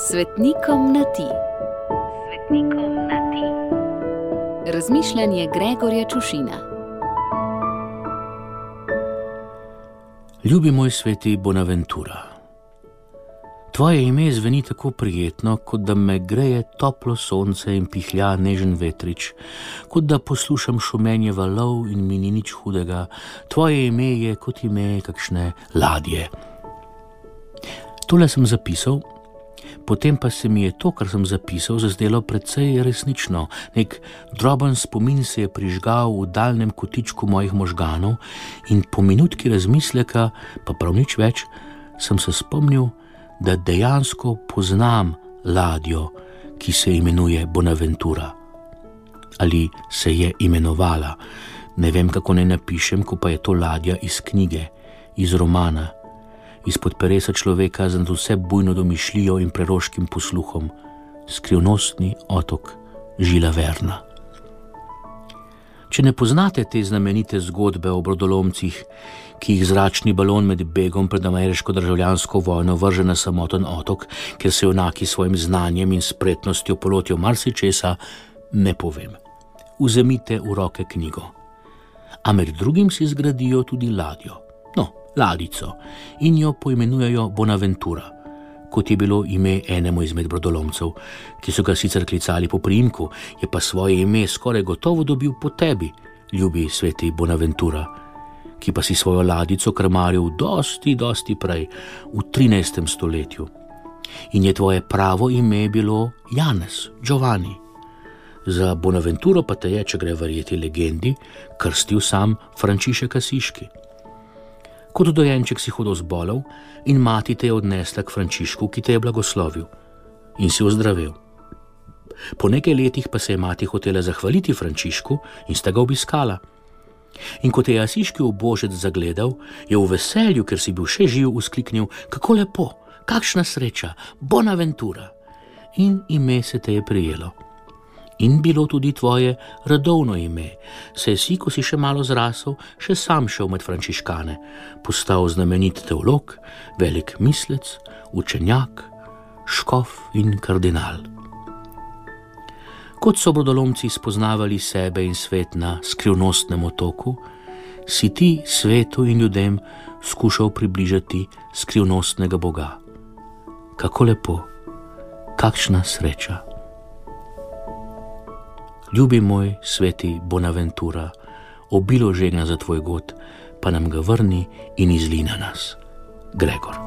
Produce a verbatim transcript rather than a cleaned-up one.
Svetnikom na ti. Svetnikom na ti. Razmišljanje Gregorja Čušina. Ljubi moj sveti Bonaventura, tvoje ime zveni tako prijetno, kot da me greje toplo sonce in pihlja nežen vetrič, kot da poslušam šumenje valov in mi ni nič hudega. Tvoje ime je kot ime kakšne ladje. Tole sem zapisal, potem pa se mi je to, kar sem zapisal, zazdelo precej resnično. Nek droben spomin se je prižgal v daljnem kotičku mojih možganov in po minutki razmisleka, pa prav nič več, sem se spomnil, da dejansko poznam ladjo, ki se imenuje Bonaventura. Ali se je imenovala. Ne vem, kako naj napišem, ko pa je to ladja iz knjige, iz romana, izpod peresa človeka z nadvse bujno domišljijo in preroškim posluhom, Skrivnostni otok Žila Verna. Če ne poznate te znamenite zgodbe o brodolomcih, ki jih zračni balon med begom pred ameriško državljansko vojno vrže na samoten otok, kjer se junaki svojim znanjem in spretnostjo polotijo marsičesa, ne povem. Vzemite v roke knjigo. A med drugim si zgradijo tudi ladjo. No, ladico, in jo poimenujejo Bonaventura, kot je bilo ime enemu izmed brodolomcev, ki so ga sicer klicali po priimku, je pa svoje ime skoraj gotovo dobil po tebi, ljubi sveti Bonaventura, ki pa si svojo ladico krmaril dosti, dosti prej, v trinajstem stoletju. In je tvoje pravo ime bilo Janez, Giovanni. Za Bonaventuro pa te je, če gre verjeti legendi, krstil sam Frančišek Asiški. Kot dojenček si hodil zbolel in mati te je odnesla k Frančišku, ki te je blagoslovil in si ozdravel. Po nekaj letih pa se je mati hotela zahvaliti Frančišku in sta ga obiskala. In ko te je Asiški ubožec zagledal, je v veselju, ker si bil še živ, vzkliknil: kako lepo, kakšna sreča, Bonaventura! In ime se te je prijelo. In bilo tudi tvoje radovno ime, saj si, ko si še malo zrasel, še sam šel med frančiškane, postal znamenit teolog, velik mislec, učenjak, škof in kardinal. Kot so brodolomci spoznavali sebe in svet na Skrivnostnem otoku, si ti svetu in ljudem skušal približati skrivnostnega Boga. Kako lepo, kakšna sreča! Ljubi moj sveti Bonaventura, obilo žegna za tvoj god, pa nam ga vrni in izli na nas. Gregor.